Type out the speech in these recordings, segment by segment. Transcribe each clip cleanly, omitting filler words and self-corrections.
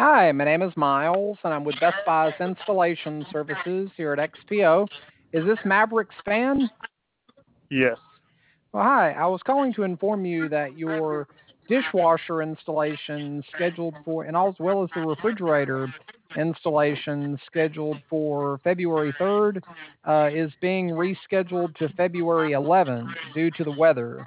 Hi, my name is Miles, and I'm with Best Buy's Installation Services here at XPO. Is this Maverick Span? Yes. Well, hi. I was calling to inform you that your dishwasher installation scheduled for, and as well as the refrigerator installation scheduled for February 3rd, is being rescheduled to February 11th due to the weather.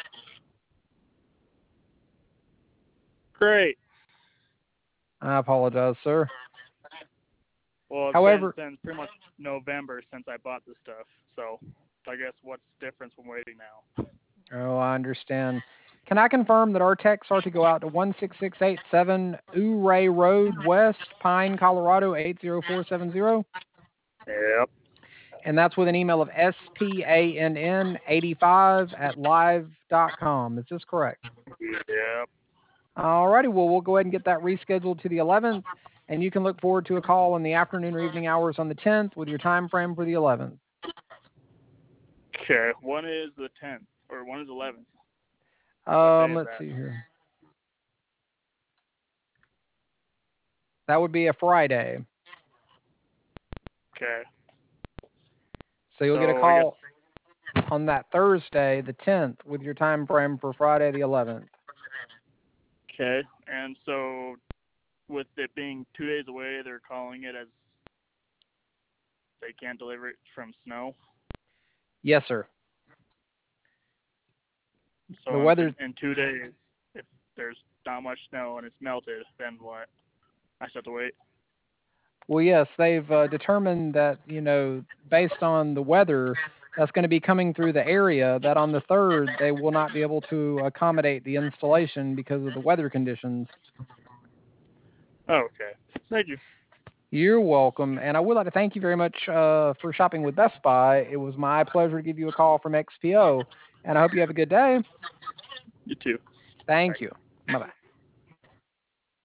Great. I apologize, sir. Well, it's been However, since pretty much November since I bought this stuff. So I guess what's the difference from waiting now? oh, I understand. Can I confirm that our techs are to go out to 16687 Ouray Road West, Pine, Colorado 80470? Yep. And that's with an email of spann85 at live.com. Is this correct? Yep. Alrighty, well, we'll go ahead and get that rescheduled to the 11th, and you can look forward to a call in the afternoon or evening hours on the 10th with your time frame for the 11th. Okay. One is the 10th, or one is 11th. What day is Let's that? see here. That would be a Friday. Okay. So you'll get a So I guess call on that Thursday, the 10th, with your time frame for Friday, the 11th. okay. And so with it being 2 days away, they're calling it as they can't deliver it from snow. Yes, sir. The So weather. in 2 days, if there's not much snow and it's melted, then what? I just have to wait. Well, yes, they've determined that, based on the weather that's going to be coming through the area, that on the 3rd, they will not be able to accommodate the installation because of the weather conditions. Oh, okay. Thank you. You're welcome. And I would like to thank you very much for shopping with Best Buy. It was my pleasure to give you a call from XPO. And I hope you have a good day. You too. Bye. Thank you. Bye bye.